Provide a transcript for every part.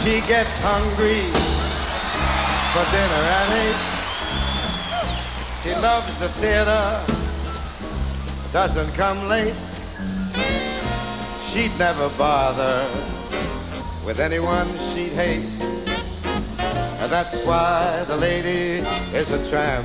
She gets hungry for dinner at 8. She loves the theater, doesn't come late. She'd never bother with anyone she'd hate. And that's why the lady is a tramp.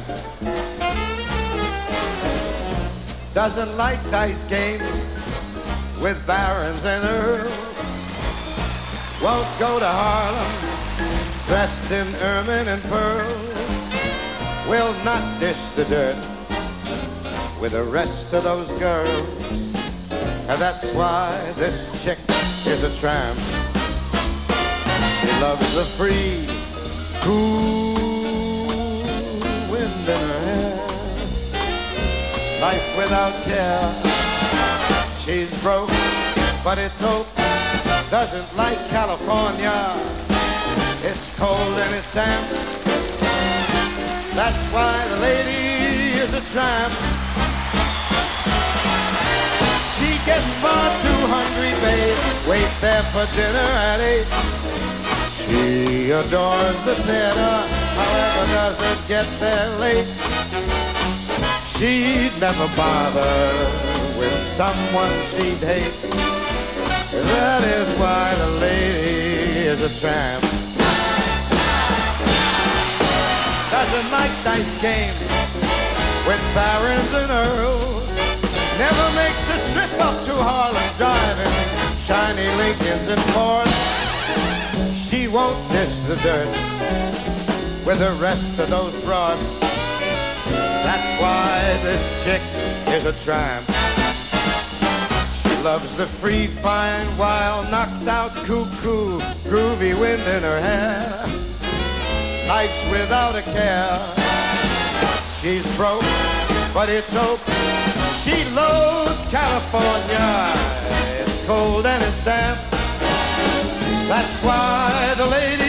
Doesn't like dice games with barons and earls. Won't go to Harlem dressed in ermine and pearls. Will not dish the dirt with the rest of those girls. And that's why this chick is a tramp. She loves the free, cool wind in her hair. Life without care. She's broke, but it's hope. Doesn't like California. It's cold and it's damp. That's why the lady is a tramp. She gets far too hungry, babe. Wait there for dinner at 8. She adores the theater, however doesn't get there late. She'd never bother with someone she'd hate. That is why the lady is a tramp. Doesn't like dice games with barons and earls. Never makes a trip up to Harlem driving shiny Lincolns and Fords. She won't dish the dirt with the rest of those broads. That's why this chick is a tramp. She loves the free, fine, wild, knocked out, cuckoo, groovy wind in her hair. Life's without a care. She's broke, but it's hope. She loathes California. It's cold and it's damp. That's why the lady